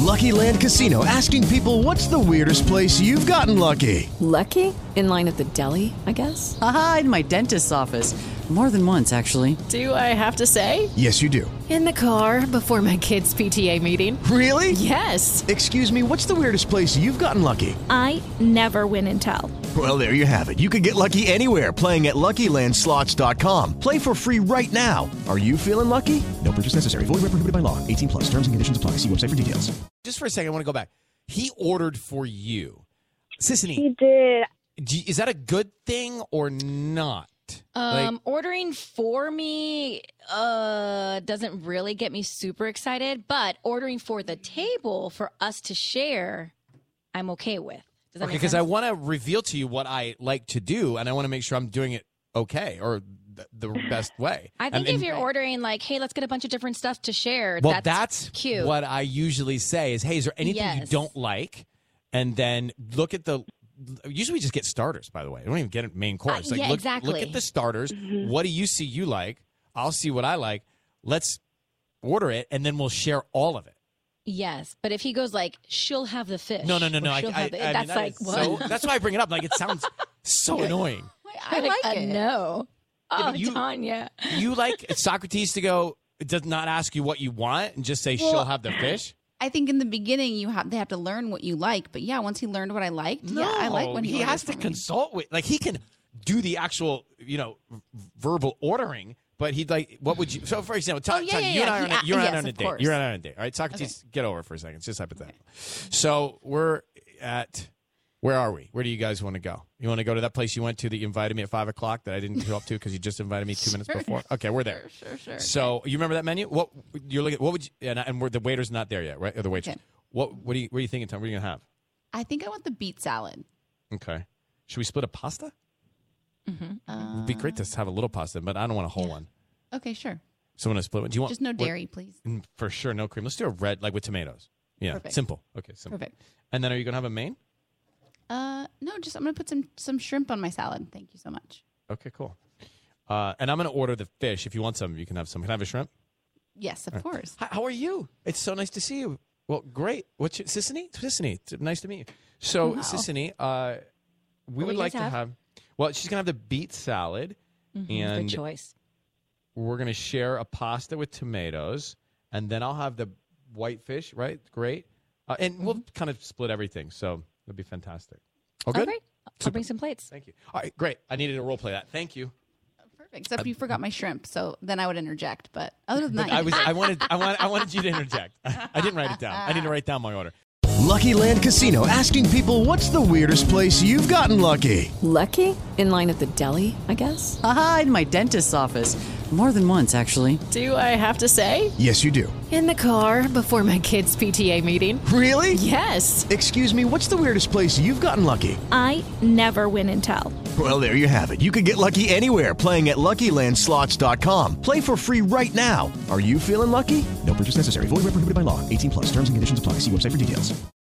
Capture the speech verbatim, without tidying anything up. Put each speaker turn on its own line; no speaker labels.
Lucky Land Casino, asking people, what's the weirdest place you've gotten lucky?
Lucky? In line at the deli, I guess?
Aha, in my dentist's office. More than once, actually.
Do I have to say?
Yes, you do.
In the car before my kids' P T A meeting.
Really?
Yes.
Excuse me, what's the weirdest place you've gotten lucky?
I never win and tell.
Well, there you have it. You can get lucky anywhere, playing at Lucky Land Slots dot com. Play for free right now. Are you feeling lucky? No purchase necessary. Void where prohibited by law. eighteen plus. Terms and conditions apply. See website for details.
Just for a second, I want to go back. He ordered for you. Sissany,
He did.
do you- is that a good thing or not?
Um, ordering for me uh doesn't really get me super excited, but ordering for the table for us to share, I'm okay with. Does that
Okay,
make
because
sense?
I want to reveal to you what I like to do, and I want to make sure I'm doing it okay or th- the best way.
I think
And-
if
and-
you're ordering like, hey, let's get a bunch of different stuff to share,
well,
that's,
that's
cute.
what I usually say is, hey, is there anything you
Yes.
don't like? And then look at the. Usually we just get starters, by the way. I don't even get a main course.
Uh,
like,
yeah,
look,
exactly.
Look at the starters. What do you see you like? I'll see what I like. Let's order it, and then we'll share all of it.
Yes, but if he goes like, she'll have the fish.
No, no, no,
or
no. I,
she'll
I,
have the-
I mean,
that's
that
like,
is
what?
so, that's why I bring it up. Like, it sounds so annoying.
I like
it.
it. No. Oh,
but you-
Tanya.
You like Socrates to go, it does not ask you what you want and just say she'll
Well,
have the fish?
I think in the beginning you have they have to learn what you like, but yeah, once he learned what I liked, yeah, I like when he,
he
orders
has to
for me.
consult with, like, he can do the actual, you know, v- verbal ordering, but he'd like, what would you, so for example, Ta-
Oh, yeah,
Tanya,
yeah,
you and
yeah.
I are on a,
He-
you're
yes,
on a
of
date.
course.
You're on a date. All right, Socrates, get over for a second. It's just hypothetical. So we're at, where are we? Where do you guys want to go? You want to go to that place you went to that you invited me at five o'clock that I didn't show up to because you just invited me two minutes before? Okay, we're there.
Sure, sure, sure.
So you remember that menu? What you're looking? What would you? And, and we're, the waiter's not there yet, right? Or the waitress.
Okay.
What? What do you? What are you thinking, Tom? What are you gonna have?
I think I want the beet salad.
Okay. Should we split a pasta?
Uh,
It'd be great to have a little pasta, but I don't want a whole one.
okay, sure.
So when I split one, do you want
Just no
what-
dairy, please.
Mm, For sure, no cream. Let's do a red, like with tomatoes. Yeah,
Perfect.
simple. Okay, simple.
Perfect.
And then are you gonna have a main?
Uh, no, just I'm gonna put some some shrimp on my salad. Thank you so much.
Okay, cool. Uh, and I'm gonna order the fish. If you want some, you can have some. Can I have a shrimp?
Yes, of course.
Hi, how are you? It's so nice to see you. Well, great. What's your Sissany? Sissany. It's nice to meet you. So,
Wow.
Sissany, uh, we
What
would
do you
like
guys
to
have?
have. Well, she's gonna have the beet salad, and
Good choice.
we're gonna share a pasta with tomatoes, and then I'll have the white fish. Right? Great. Uh, and we'll kind of split everything, so it'll be fantastic. Oh, good.
All right. I'll
Super.
bring some plates.
Thank you. All right, great. I needed to role play that. Thank you.
Perfect. Except you forgot my shrimp, so then I would interject. But other than that,
I was. I wanted. I wanted. I wanted you to interject. I didn't write it down. I need to write down my order.
Lucky Land Casino, asking people, what's the weirdest place you've gotten lucky?
Lucky? In line at the deli, I guess?
Aha, in my dentist's office. More than once, actually.
Do I have to say?
Yes, you do.
In the car before my kids' P T A meeting.
Really?
Yes.
Excuse me, what's the weirdest place you've gotten lucky?
I never win and tell.
Well, there you have it. You can get lucky anywhere, playing at Lucky Land Slots dot com. Play for free right now. Are you feeling lucky? No purchase necessary. Void where prohibited by law. eighteen plus. Terms and conditions apply. See website for details.